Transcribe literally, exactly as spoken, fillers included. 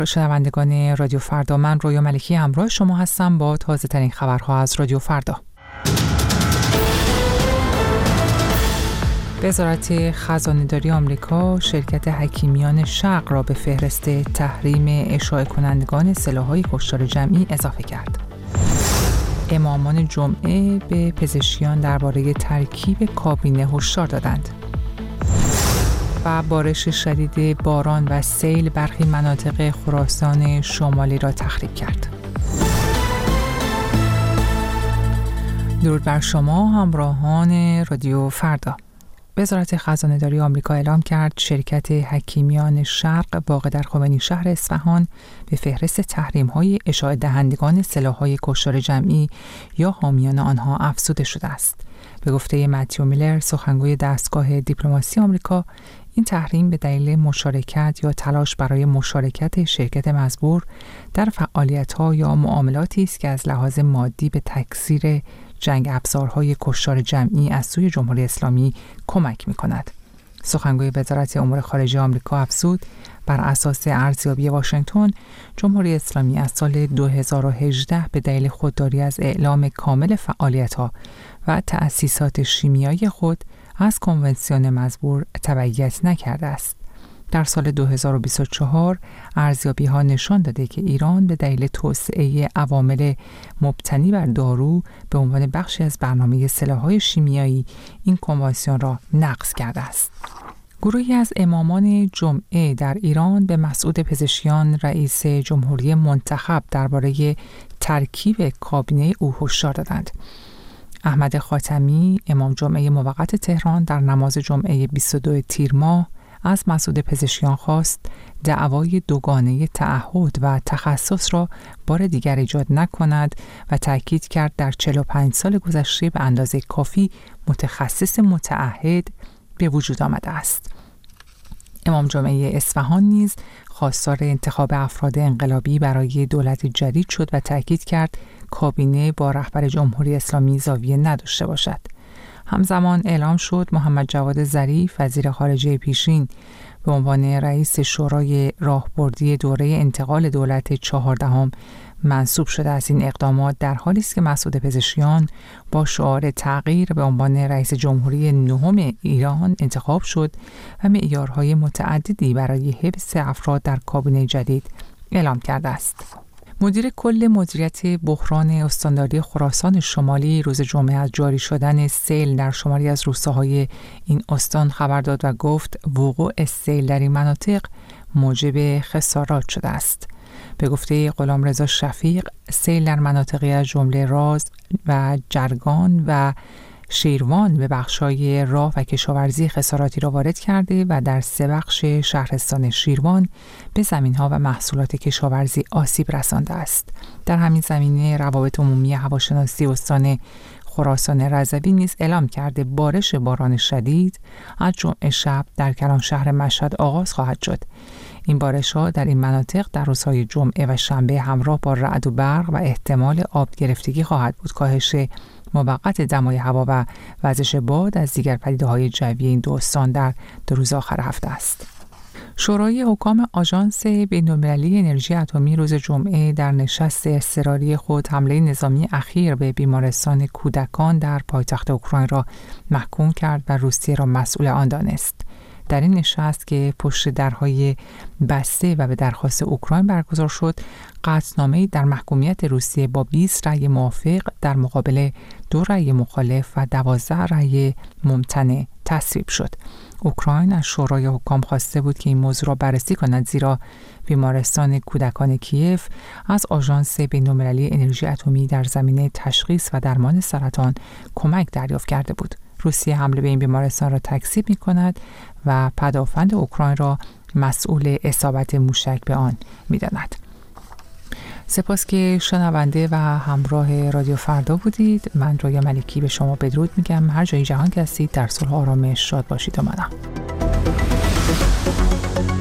شنوندگان رادیو فردا، من رویا ملکی همراه شما هستم با تازه ترین خبرها از رادیو فردا. وزارت خزانه‌داری آمریکا شرکت حکیمیان شرق را به فهرست تحریم اشاعه کنندگان سلاح‌های کشتار جمعی اضافه کرد. امامان جمعه به پزشکیان درباره ترکیب کابینه هشدار دادند. و بارش شدید باران و سیل برخی مناطق خراسان شمالی را تخریب کرد. درود بر شما همراهان رادیو فردا. وزارت خزانه‌داری آمریکا اعلام کرد شرکت حکیمیان شرق واقع در خمینی شهر اصفهان به فهرست تحریم‌های اشاعه دهندگان سلاح‌های کشتار جمعی یا حامیان آنها افزوده شده است. به گفته متیو میلر، سخنگوی دستگاه دیپلماسی آمریکا، این تحریم به دلیل مشارکت یا تلاش برای مشارکت شرکت مزبور در فعالیت‌ها یا معاملاتی است که از لحاظ مادی به تکثیر جنگ افزارهای کشتار جمعی از سوی جمهوری اسلامی کمک می‌کند. سخنگوی وزارت امور خارجه آمریکا افزود بر اساس ارزیابی واشنگتن، جمهوری اسلامی از سال دو هزار و هجده به دلیل خودداری از اعلام کامل فعالیت‌ها و تأسیسات شیمیایی خود از کنونسیون مزبور تبعیت نکرده است. در سال دو هزار و بیست و چهار ارزیابی‌ها نشان داده که ایران به دلیل توسعه عوامل مبتنی بر دارو به عنوان بخشی از برنامه سلاح‌های شیمیایی این کنوانسیون را نقض کرده است. گروهی از امامان جمعه در ایران به مسعود پزشکیان رئیس جمهوری منتخب درباره ترکیب کابینه او هشدار دادند. احمد خاتمی، امام جمعه موقت تهران، در نماز جمعه بیست و دو تیر ماه از مسعود پزشکیان خواست دعوای دوگانه تعهد و تخصص را بار دیگر ایجاد نکند و تاکید کرد در چهل و پنج سال گذشته به اندازه کافی متخصص متعهد به وجود آمده است. امام جمعه اصفهان نیز خواستار انتخاب افراد انقلابی برای دولت جدید شد و تاکید کرد کابینه با رهبر جمهوری اسلامی زاویه نداشته باشد. همزمان اعلام شد محمد جواد ظریف، وزیر خارجه پیشین، به عنوان رئیس شورای راهبردی دوره انتقال دولت چهاردهم منصوب شده است. این اقدامات در حالی است که مسعود پزشکیان با شعار تغییر به عنوان رئیس جمهوری نهم ایران انتخاب شد و معیارهای متعددی برای حفظ افراد در کابینه جدید اعلام کرده است. مدیر کل مدیریت بحران استانداری خراسان شمالی روز جمعه از جاری شدن سیل در شماری از روستاهای این استان خبر داد و گفت وقوع سیل در این مناطق موجب خسارات شده است. به گفته غلامرضا شفیق، سیل در مناطقی از جمله راز و جرگان و شیروان به بخشای راه و کشاورزی خساراتی را وارد کرده و در سه بخش شهرستان شیروان به زمین‌ها و محصولات کشاورزی آسیب رسانده است. در همین زمینه روابط عمومی هواشناسی استان خراسان رضوی نیز اعلام کرده بارش باران شدید از جمعه شب در کلان شهر مشهد آغاز خواهد شد. این بارش‌ها در این مناطق در روزهای جمعه و شنبه همراه با رعد و برق و احتمال آب گرفتگی خواهد بود. کاهش موقت دمای هوا و وزش باد از دیگر پدیده‌های جوی این دو استان در دو روز آخر هفته است. شورای حکام آژانس بین‌المللی انرژی اتمی روز جمعه در نشست اضطراری خود حمله نظامی اخیر به بیمارستان کودکان در پایتخت اوکراین را محکوم کرد و روسیه را مسئول آن دانست. در این نشست که پشت درهای بسته و به درخواست اوکراین برگزار شد، قطعنامه‌ای در محکومیت روسیه با بیست رأی موافق در مقابل دو رأی مخالف و دوازده رأی ممتنع تصویب شد. اوکراین از شورای حکام خواسته بود که این موضوع را بررسی کند، زیرا بیمارستان کودکان کیف از آژانس بین‌المللی انرژی اتمی در زمینه تشخیص و درمان سرطان کمک دریافت کرده بود. روسیه حمله به این بیمارستان را تکذیب می‌کند و پدافند اوکراین را مسئول اصابت موشک به آن می‌داند. سپاس که شنونده و همراه رادیو فردا بودید. من رویا ملکی به شما بدرود میگم. هر جای جهان که هستید در صلح و آرامش شاد باشید و منم.